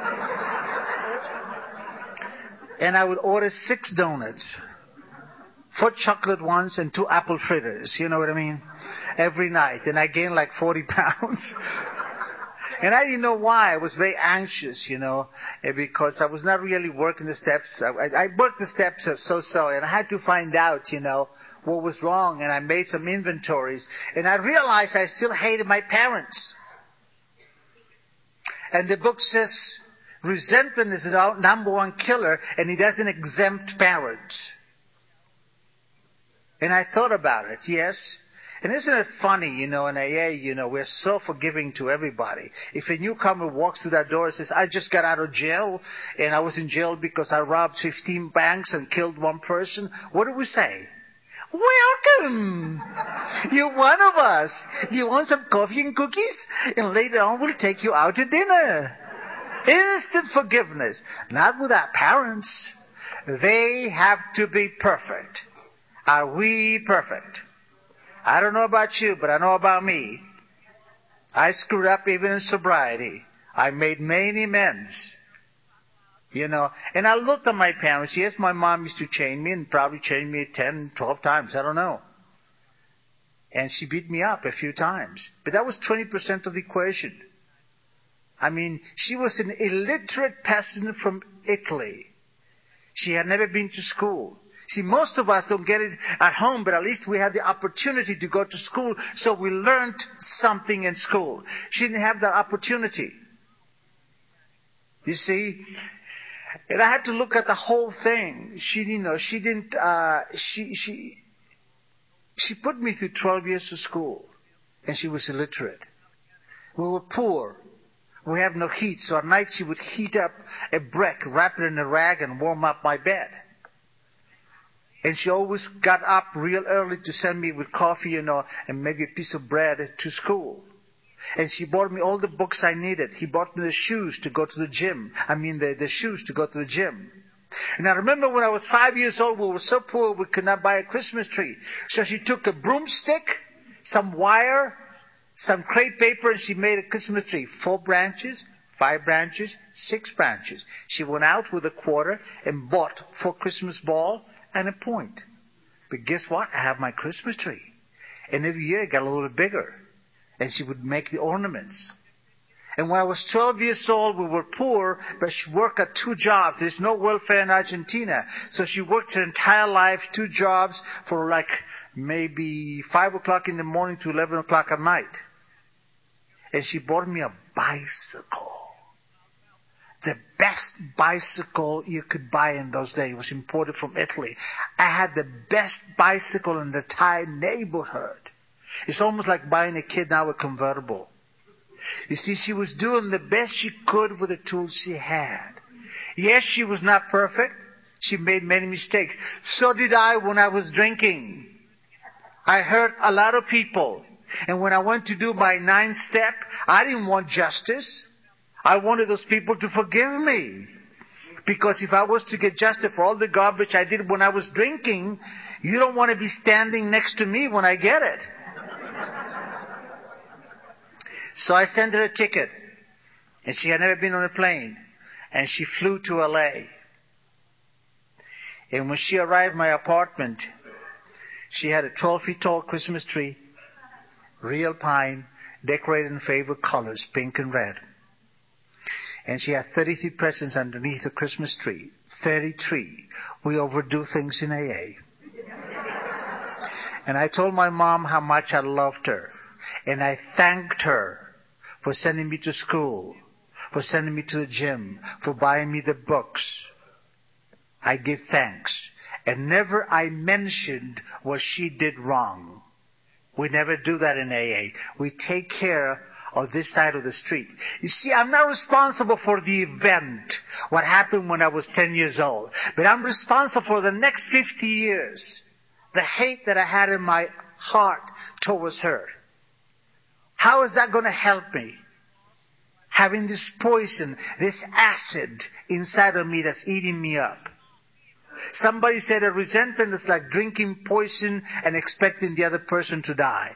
And I would order six donuts, four chocolate ones and two apple fritters, you know what I mean, every night. And I gained like forty pounds. And I didn't know why. I was very anxious, you know, because I was not really working the steps. I, I worked the steps so-so, and I had to find out, you know, what was wrong. And I made some inventories. And I realized I still hated my parents. And the book says resentment is the number one killer, and it doesn't exempt parents. And I thought about it, yes. And isn't it funny, you know, in A A, you know, we're so forgiving to everybody. If a newcomer walks through that door and says, I just got out of jail, and I was in jail because I robbed fifteen banks and killed one person, what do we say? Welcome! You're one of us. You want some coffee and cookies? And later on we'll take you out to dinner. Instant forgiveness. Not with our parents. They have to be perfect. Are we perfect? I don't know about you, but I know about me. I screwed up even in sobriety. I made many amends. You know, and I looked at my parents. Yes, my mom used to chain me and probably chained me ten, twelve times. I don't know. And she beat me up a few times. But that was twenty percent of the equation. I mean, she was an illiterate peasant from Italy. She had never been to school. See, most of us don't get it at home, but at least we had the opportunity to go to school, so we learned something in school. She didn't have that opportunity. You see? And I had to look at the whole thing. She, you know, she didn't, uh, she, she, she put me through twelve years of school, and she was illiterate. We were poor. We have no heat, so at night she would heat up a brick, wrap it in a rag, and warm up my bed. And she always got up real early to send me with coffee, you know, and maybe a piece of bread to school. And she bought me all the books I needed. He bought me the shoes to go to the gym. I mean, the, the shoes to go to the gym. And I remember when I was five years old, we were so poor we could not buy a Christmas tree. So she took a broomstick, some wire, some crepe paper, and she made a Christmas tree. Four branches, five branches, six branches. She went out with a quarter and bought four Christmas balls and a point. But guess what? I have my Christmas tree. And every year it got a little bigger. And she would make the ornaments. And when I was twelve years old, we were poor, but she worked at two jobs. There's no welfare in Argentina. So she worked her entire life, two jobs, for like maybe five o'clock in the morning to eleven o'clock at night. And she bought me a bicycle. The best bicycle you could buy in those days. It was imported from Italy. I had the best bicycle in the Thai neighborhood. It's almost like buying a kid now a convertible. You see, she was doing the best she could with the tools she had. Yes, she was not perfect. She made many mistakes. So did I when I was drinking. I hurt a lot of people. And when I went to do my ninth step, I didn't want justice. I wanted those people to forgive me. Because if I was to get justice for all the garbage I did when I was drinking, you don't want to be standing next to me when I get it. So I sent her a ticket. And she had never been on a plane. And she flew to L A. And when she arrived at my apartment, she had a twelve feet tall Christmas tree, real pine, decorated in favorite colors, pink and red. And she had thirty-three presents underneath the Christmas tree. thirty-three. We overdo things in A A. And I told my mom how much I loved her. And I thanked her for sending me to school, for sending me to the gym, for buying me the books. I give thanks. And never I mentioned what she did wrong. We never do that in A A. We take care of this side of the street. You see, I'm not responsible for the event, what happened when I was ten years old. But I'm responsible for the next fifty years. The hate that I had in my heart towards her. How is that going to help me? Having this poison, this acid inside of me that's eating me up. Somebody said a resentment is like drinking poison and expecting the other person to die.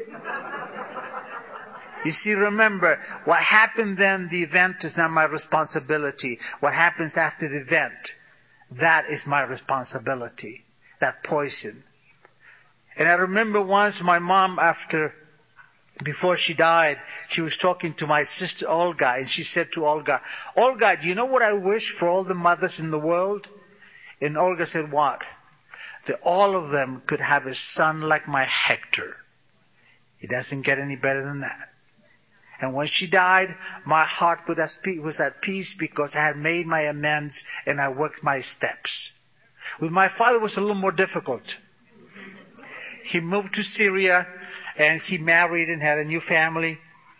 You see, remember, what happened then, the event is not my responsibility. What happens after the event, that is my responsibility. That poison. And I remember once my mom, after, before she died, she was talking to my sister Olga, and she said to Olga, Olga, do you know what I wish for all the mothers in the world? And Olga said, what? That all of them could have a son like my Hector. It doesn't get any better than that. And when she died, my heart was at peace because I had made my amends and I worked my steps. With my father, it was a little more difficult. He moved to Syria and he married and had a new family.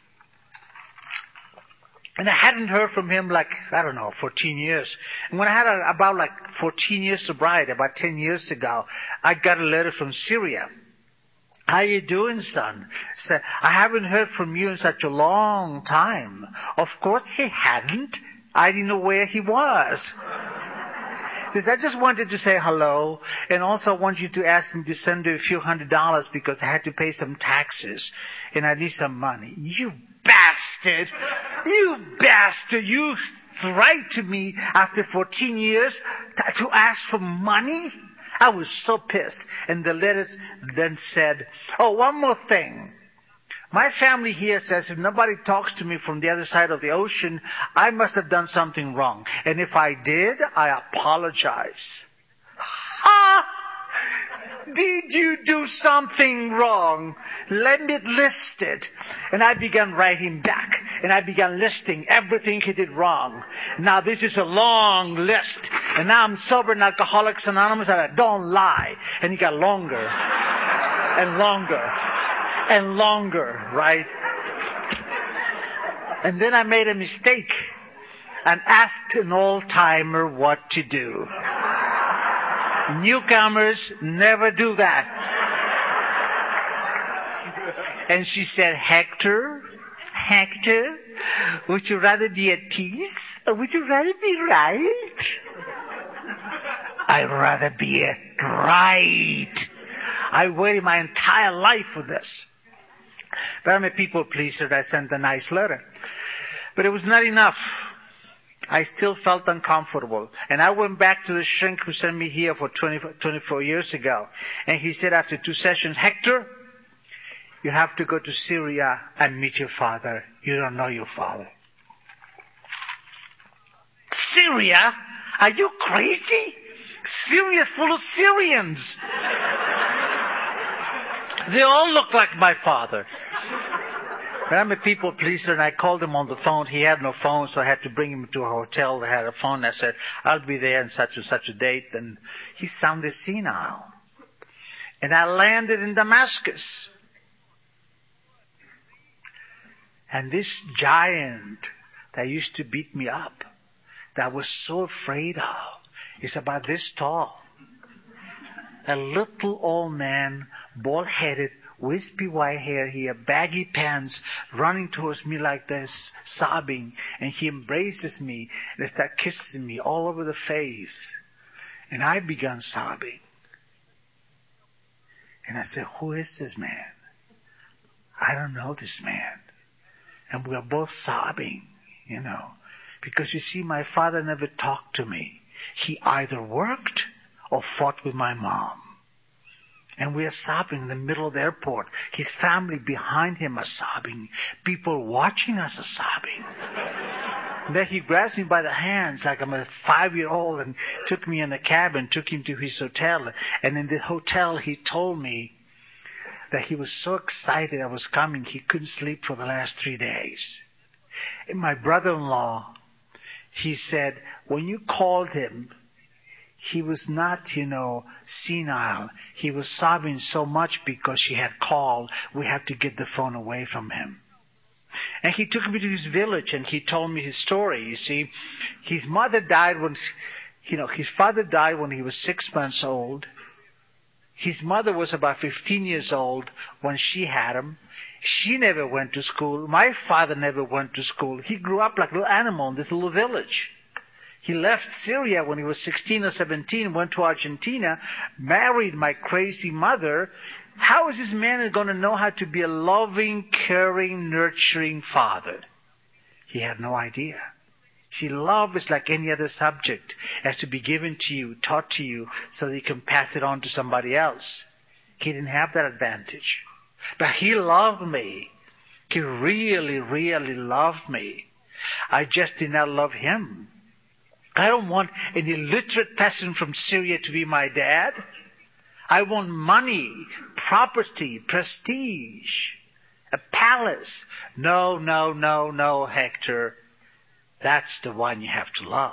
And I hadn't heard from him like, I don't know, fourteen years. And when I had a, about like fourteen years sobriety, about ten years ago, I got a letter from Syria. How you doing, son? Said, I haven't heard from you in such a long time. Of course he hadn't. I didn't know where he was. Says, I just wanted to say hello, and also I want you to ask me to send you a few hundred dollars because I had to pay some taxes, and I need some money. You bastard! You bastard! You write to me after fourteen years to ask for money? I was so pissed. And the letter then said, oh, one more thing. My family here says if nobody talks to me from the other side of the ocean, I must have done something wrong. And if I did, I apologize. Ha! Did you do something wrong? Let me list it. And I began writing back. And I began listing everything he did wrong. Now this is a long list. And now I'm sober in Alcoholics Anonymous and I don't lie. And it got longer. And longer. And longer, right? And then I made a mistake. And asked an old-timer what to do. Newcomers never do that. And she said, Hector, Hector, would you rather be at peace or would you rather be right? I'd rather be at right. I waited my entire life for this. But I'm a people pleaser. I sent a nice letter. But it was not enough. I still felt uncomfortable. And I went back to the shrink who sent me here for twenty, twenty-four years ago. And he said after two sessions, Hector, you have to go to Syria and meet your father. You don't know your father. Syria? Are you crazy? Syria's full of Syrians. They all look like my father. But I'm a people pleaser, and I called him on the phone. He had no phone, so I had to bring him to a hotel that had a phone. I said, I'll be there on such and such a date. And he sounded senile. And I landed in Damascus. And this giant that used to beat me up, that I was so afraid of, is about this tall. A little old man, bald-headed, wispy white hair, he had baggy pants, running towards me like this, sobbing, and he embraces me and starts kissing me all over the face. And I began sobbing. And I said, who is this man? I don't know this man. And we are both sobbing, you know, because you see, my father never talked to me. He either worked or fought with my mom. And we are sobbing in the middle of the airport. His family behind him are sobbing. People watching us are sobbing. And then he grabs me by the hands like I'm a five-year-old and took me in the cab and took him to his hotel. And in the hotel he told me, that he was so excited I was coming, he couldn't sleep for the last three days. And my brother-in-law, he said, when you called him, he was not, you know, senile. He was sobbing so much because she had called. We had to get the phone away from him. And he took me to his village and he told me his story. You see, his mother died when, you know, his father died when he was six months old. His mother was about fifteen years old when she had him. She never went to school. My father never went to school. He grew up like a little animal in this little village. He left Syria when he was sixteen or seventeen, went to Argentina, married my crazy mother. How is this man going to know how to be a loving, caring, nurturing father? He had no idea. See, love is like any other subject. It has to be given to you, taught to you, so that you can pass it on to somebody else. He didn't have that advantage. But he loved me. He really, really loved me. I just did not love him. I don't want an illiterate peasant from Syria to be my dad. I want money, property, prestige, a palace. No, no, no, no, Hector. That's the one you have to love.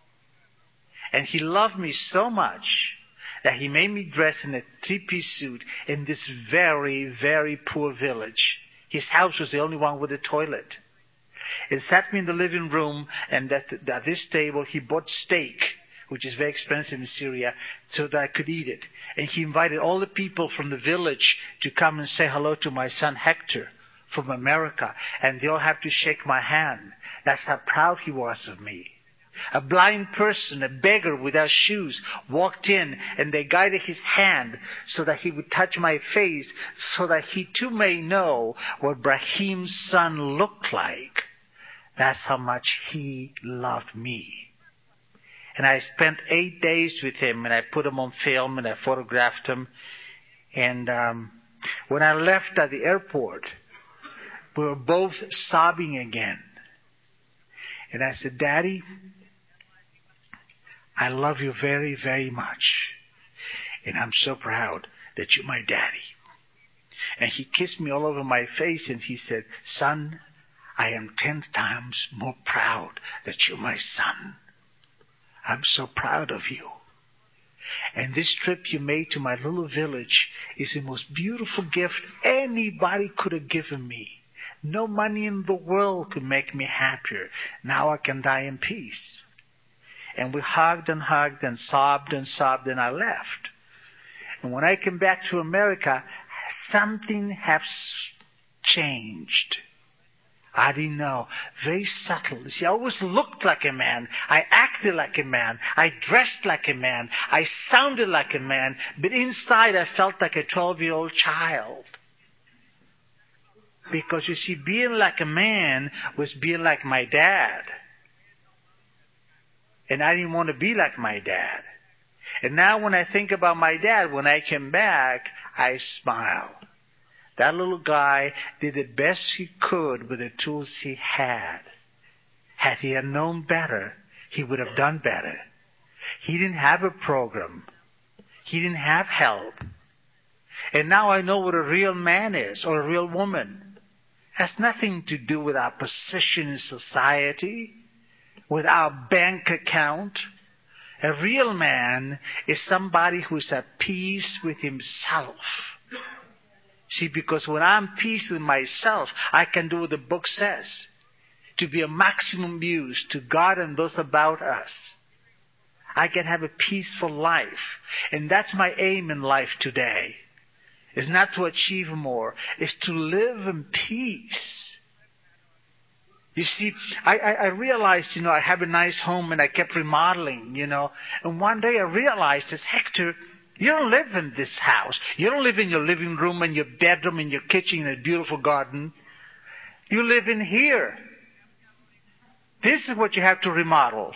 And he loved me so much that he made me dress in a three-piece suit in this very, very poor village. His house was the only one with a toilet. He sat me in the living room, and at, the, at this table he bought steak, which is very expensive in Syria, so that I could eat it. And he invited all the people from the village to come and say hello to my son Hector from America. And they all have to shake my hand. That's how proud he was of me. A blind person, a beggar without shoes, walked in and they guided his hand so that he would touch my face, so that he too may know what Brahim's son looked like. That's how much he loved me. And I spent eight days with him, and I put him on film, and I photographed him. And um, when I left at the airport, we were both sobbing again. And I said, Daddy, I love you very, very much. And I'm so proud that you're my daddy. And he kissed me all over my face, and he said, Son, I am ten times more proud that you're my son. I'm so proud of you. And this trip you made to my little village is the most beautiful gift anybody could have given me. No money in the world could make me happier. Now I can die in peace. And we hugged and hugged and sobbed and sobbed, and I left. And when I came back to America, something has changed. I didn't know. Very subtle. You see, I always looked like a man. I acted like a man. I dressed like a man. I sounded like a man. But inside I felt like a twelve-year-old child. Because, you see, being like a man was being like my dad. And I didn't want to be like my dad. And now when I think about my dad, when I came back, I smile. That little guy did the best he could with the tools he had. Had he had known better, he would have done better. He didn't have a program. He didn't have help. And now I know what a real man is, or a real woman. It has nothing to do with our position in society, with our bank account. A real man is somebody who is at peace with himself. See, because when I'm at peace with myself, I can do what the book says. To be a maximum use to God and those about us. I can have a peaceful life. And that's my aim in life today. It's not to achieve more. It's to live in peace. You see, I, I, I realized, you know, I have a nice home and I kept remodeling, you know. And one day I realized, as Hector, you don't live in this house. You don't live in your living room and your bedroom and your kitchen and a beautiful garden. You live in here. This is what you have to remodel.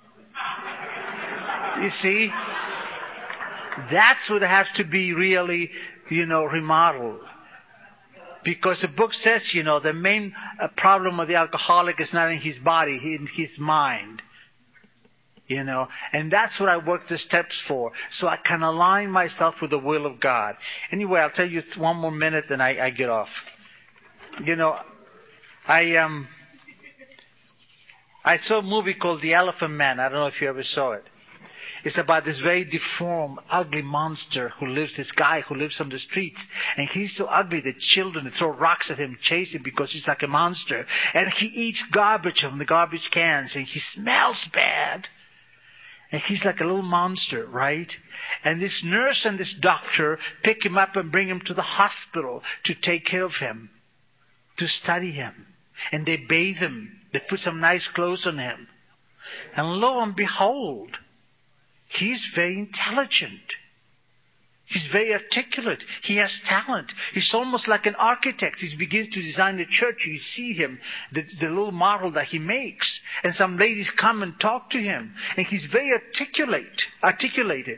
You see? That's what has to be really, you know, remodeled. Because the book says, you know, the main uh, problem of the alcoholic is not in his body, in his mind. You know, and that's what I work the steps for, so I can align myself with the will of God. Anyway, I'll tell you one more minute, and I, I get off. You know, I um, I saw a movie called The Elephant Man. I don't know if you ever saw it. It's about this very deformed, ugly monster who lives, this guy who lives on the streets. And he's so ugly that children throw rocks at him, chase him because he's like a monster. And he eats garbage from the garbage cans, and he smells bad. And he's like a little monster, right? And this nurse and this doctor pick him up and bring him to the hospital to take care of him, to study him. And they bathe him. They put some nice clothes on him. And lo and behold, he's very intelligent. He's very articulate. He has talent. He's almost like an architect. He begins to design the church. You see him, the, the little model that he makes. And some ladies come and talk to him. And he's very articulate, articulated.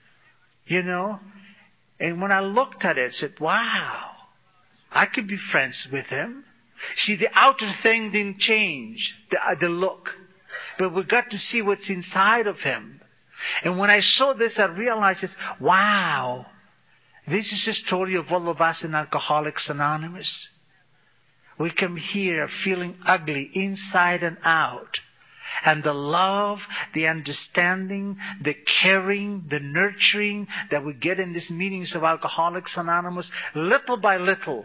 You know? And when I looked at it, I said, wow, I could be friends with him. See, the outer thing didn't change, the, the look. But we got to see what's inside of him. And when I saw this, I realized, wow, this is the story of all of us in Alcoholics Anonymous. We come here feeling ugly inside and out. And the love, the understanding, the caring, the nurturing that we get in these meetings of Alcoholics Anonymous, little by little,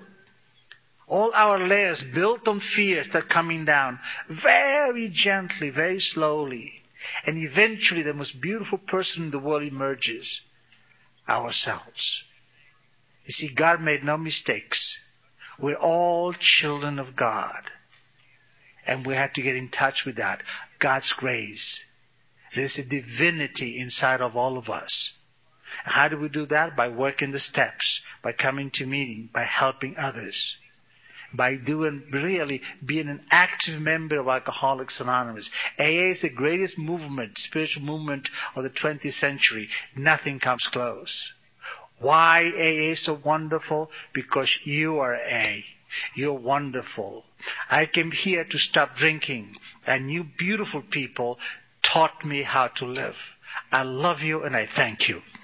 all our layers built on fears that are coming down, very gently, very slowly. And eventually the most beautiful person in the world emerges, ourselves. You see, God made no mistakes. We're all children of God. And we have to get in touch with that. God's grace. There's a divinity inside of all of us. How do we do that? By working the steps, by coming to meeting, by helping others. By doing, really being an active member of Alcoholics Anonymous. A A is the greatest movement, spiritual movement of the twentieth century. Nothing comes close. Why A A is so wonderful? Because you are A. You're wonderful. I came here to stop drinking, and you beautiful people taught me how to live. I love you and I thank you.